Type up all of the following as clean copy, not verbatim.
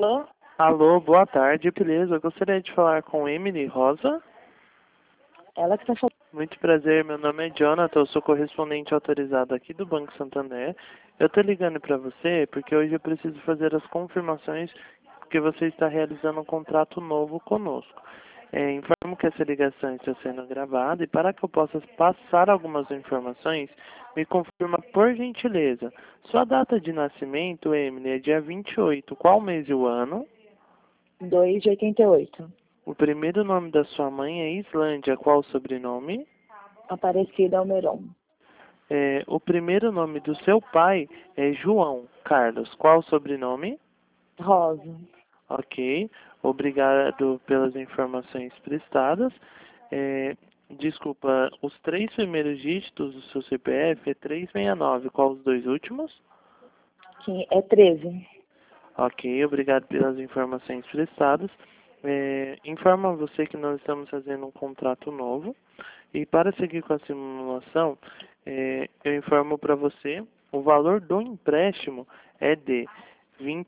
Alô? Alô, boa tarde, beleza? Eu gostaria de falar com Emily Rosa. Ela que tá falando. Muito prazer, meu nome é Jonathan, eu sou correspondente autorizado aqui do Banco Santander. Eu tô ligando para você porque hoje eu preciso fazer as confirmações que você está realizando um contrato novo conosco. Informo que essa ligação está sendo gravada e para que eu possa passar algumas informações, me confirma por gentileza. Sua data de nascimento, Emily, é dia 28. Qual mês e o ano? 2,88. O primeiro nome da sua mãe é Islândia. Qual o sobrenome? Aparecida Almeron. O primeiro nome do seu pai é João Carlos. Qual o sobrenome? Rosa. Ok. Obrigado pelas informações prestadas. Desculpa, os 3 primeiros dígitos do seu CPF é 369. Qual os 2 últimos? Que é 13. Ok, obrigado pelas informações prestadas. Informo a você que nós estamos fazendo um contrato novo. E para seguir com a simulação, eu informo para você, o valor do empréstimo é de R$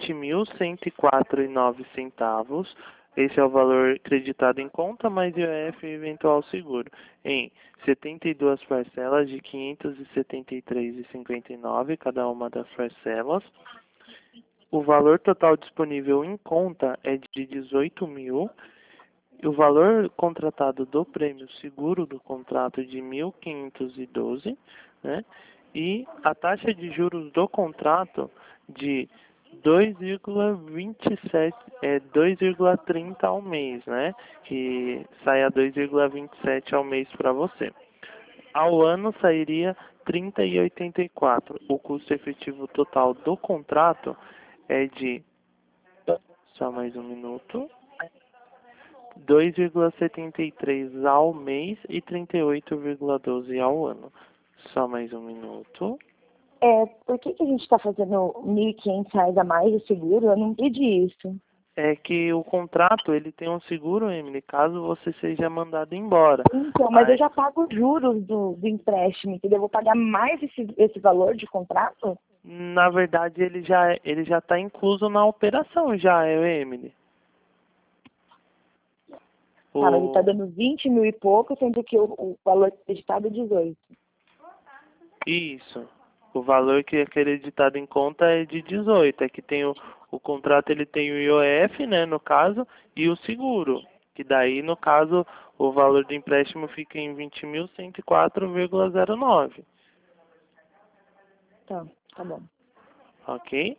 20.104,09. Esse é o valor creditado em conta, mais IOF e eventual seguro, em 72 parcelas de R$ 573,59, cada uma das parcelas. O valor total disponível em conta é de 18.000. O valor contratado do prêmio seguro do contrato de 1.512, né? E a taxa de juros do contrato de 2,27, 2,30 ao mês, né? Que sai a 2,27 ao mês para você. Ao ano sairia 30,84. O custo efetivo total do contrato é de, só mais um minuto, 2,73 ao mês e 38,12 ao ano. Só mais um minuto. Por que a gente está fazendo R$ 1.500 a mais de seguro? Eu não entendi isso. É que o contrato, ele tem um seguro, Emily, caso você seja mandado embora. Então, mas eu já pago os juros do empréstimo, entendeu? Eu vou pagar mais esse valor de contrato? Na verdade, ele já está incluso na operação já, Emily. Tá, mas ele tá dando 20 mil e pouco, sendo que o valor acreditado é 18. Isso. O valor que é acreditado em conta é de 18. É que tem o contrato, ele tem o IOF, né, no caso, e o seguro. Que daí, no caso, o valor do empréstimo fica em 20.104,09. Tá bom. Ok?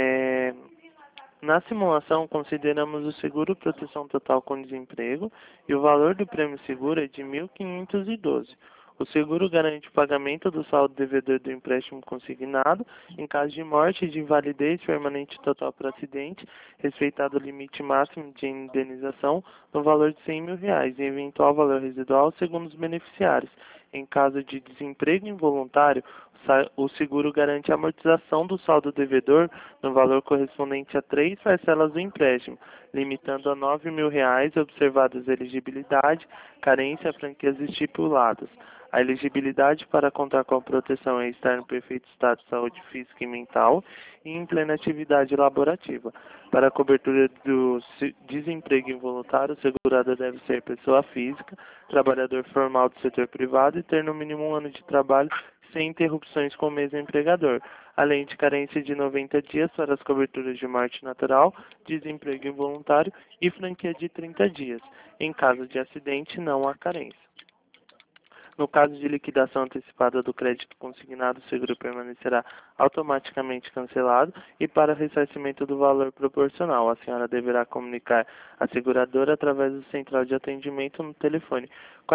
Na simulação, consideramos o seguro proteção total com desemprego e o valor do prêmio seguro é de 1.512. O seguro garante o pagamento do saldo devedor do empréstimo consignado em caso de morte e de invalidez permanente total por acidente, respeitado o limite máximo de indenização no valor de R$ 100.000 e eventual valor residual segundo os beneficiários. Em caso de desemprego involuntário, o seguro garante a amortização do saldo devedor no valor correspondente a 3 parcelas do empréstimo, limitando a R$ 9.000, observadas a elegibilidade, carência, franquias estipuladas. A elegibilidade para contar com a proteção é estar no perfeito estado de saúde física e mental e em plena atividade laborativa. Para a cobertura do desemprego involuntário, o segurado deve ser pessoa física, trabalhador formal do setor privado e ter no mínimo 1 ano de trabalho sem interrupções com o mesmo empregador, além de carência de 90 dias para as coberturas de morte natural, desemprego involuntário e franquia de 30 dias. Em caso de acidente, não há carência. No caso de liquidação antecipada do crédito consignado, o seguro permanecerá automaticamente cancelado e para ressarcimento do valor proporcional, a senhora deverá comunicar a seguradora através do central de atendimento no telefone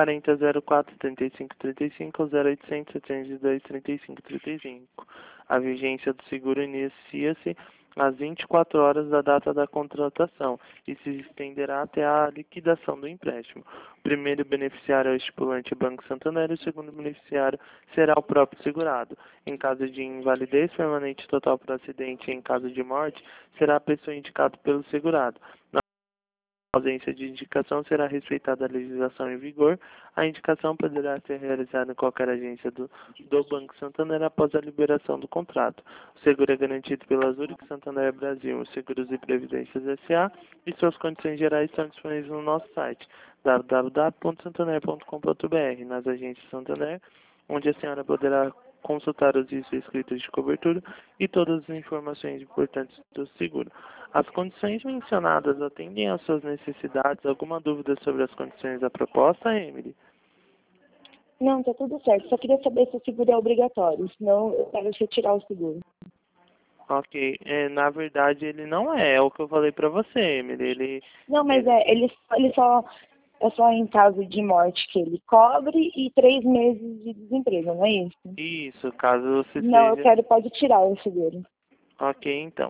4004-3535 ou 0800-702-3535. A vigência do seguro inicia-se às 24 horas da data da contratação e se estenderá até a liquidação do empréstimo. O primeiro beneficiário é o estipulante Banco Santander e o segundo beneficiário será o próprio segurado. Em caso de invalidez permanente total por acidente e em caso de morte, será a pessoa indicada pelo segurado. ausência de indicação, será respeitada a legislação em vigor. A indicação poderá ser realizada em qualquer agência do Banco Santander após a liberação do contrato. O seguro é garantido pela Zurich Santander Brasil, Seguros e Previdências S.A. e suas condições gerais estão disponíveis no nosso site www.santander.com.br, nas agências Santander, onde a senhora poderá consultar os riscos escritos de cobertura e todas as informações importantes do seguro. As condições mencionadas atendem às suas necessidades? Alguma dúvida sobre as condições da proposta, Emily? Não, tá tudo certo. Só queria saber se o seguro é obrigatório, senão eu quero retirar o seguro. Ok, na verdade ele não é o que eu falei pra você, Emily. Não, mas ele só é só em caso de morte que ele cobre e 3 meses de desemprego, não é isso? Isso, caso você Não, eu seja... quero, pode tirar o seguro. Ok, então.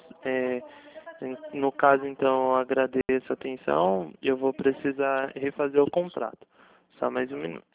No caso, então, eu agradeço a atenção. Eu vou precisar refazer o contrato. Só mais um minuto.